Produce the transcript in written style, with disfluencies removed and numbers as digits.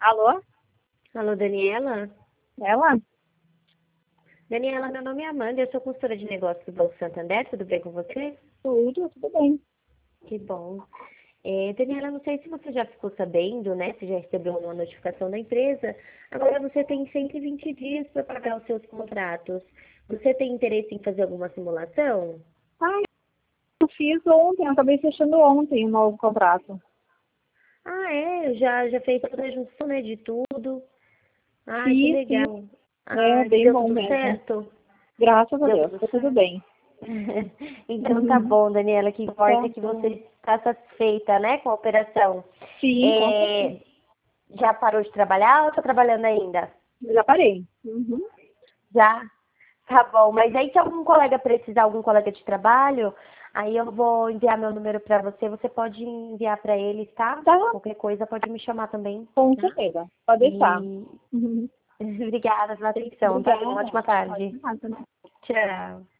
Alô? Alô, Daniela? Ela? Daniela, meu nome é Amanda, eu sou consultora de negócios do Banco Santander, tudo bem com você? Tudo bem. Que bom. Daniela, não sei se você já ficou sabendo, né, se já recebeu uma notificação da empresa, agora você tem 120 dias para pagar os seus contratos. Você tem interesse em fazer alguma simulação? Ah, eu fiz ontem, eu acabei fechando ontem o novo contrato. Ah, já fez toda a junção, né, de tudo. Ah, que Fiz. legal. É Ah, bem deu bom tudo mesmo. certo? Graças a Deu Deus, tudo tá tudo certo? bem. Então tá bom, Daniela, que importa Tá é que você bom. está satisfeita, né, com a operação. Sim, com certeza. Já parou de trabalhar ou está trabalhando ainda? Já parei. Já? Tá bom, mas aí se algum colega precisar, algum colega de trabalho, aí eu vou enviar meu número para você, você pode enviar para eles, tá? Tá, Qualquer coisa pode me chamar também, com tá? certeza. Pode deixar. E Uhum. obrigada pela atenção, tá? Tenha uma Obrigada. ótima tarde. Pode nada, né? Tchau.